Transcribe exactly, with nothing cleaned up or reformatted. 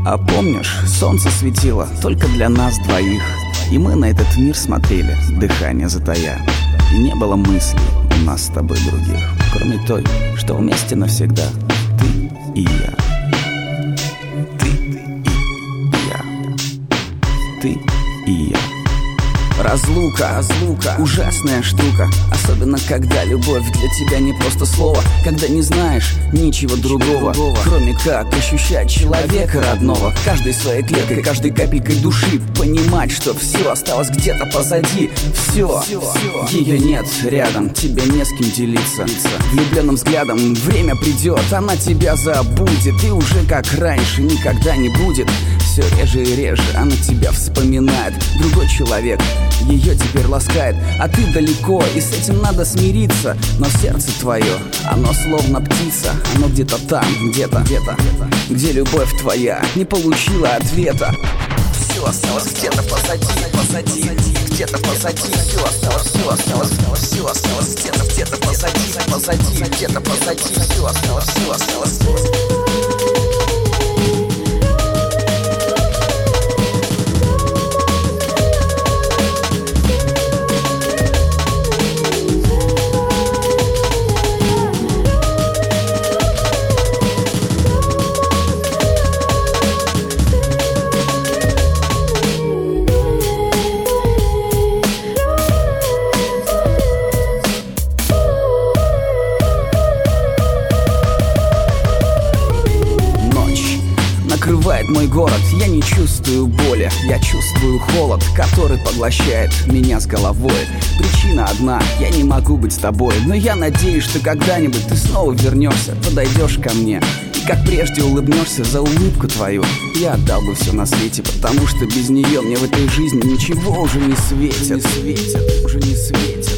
А помнишь, солнце светило только для нас двоих, и мы на этот мир смотрели, дыхание затая. И не было мыслей у нас с тобой других, кроме той, что вместе навсегда ты и я. Ты и я. Ты и я. Разлука, разлука, ужасная штука. Особенно когда любовь для тебя не просто слово, когда не знаешь ничего другого, кроме как ощущать человека родного. Каждой своей клеткой, каждой капелькой души понимать, что все осталось где-то позади. Все, ее нет рядом, тебе не с кем делиться. Влюбленным взглядом время придет, она тебя забудет, и уже как раньше никогда не будет. Все реже и реже она тебя вспоминает. Другой человек ее теперь ласкает, а ты далеко, и с этим надо смириться. Но сердце твое, оно словно птица, оно где-то там, где-то, где-то, где любовь твоя не получила ответа. Все осталось где-то позади, позади, где-то позади. Все осталось, все осталось, все осталось где-то, где-то позади, позади, где-то позади. Все осталось, все осталось. Накрывает мой город, я не чувствую боли, я чувствую холод, который поглощает меня с головой. Причина одна, я не могу быть с тобой, но я надеюсь, что когда-нибудь ты снова вернешься, подойдешь ко мне и как прежде улыбнешься. За улыбку твою я отдал бы все на свете, потому что без нее мне в этой жизни ничего уже не светит, не светит, уже не светит.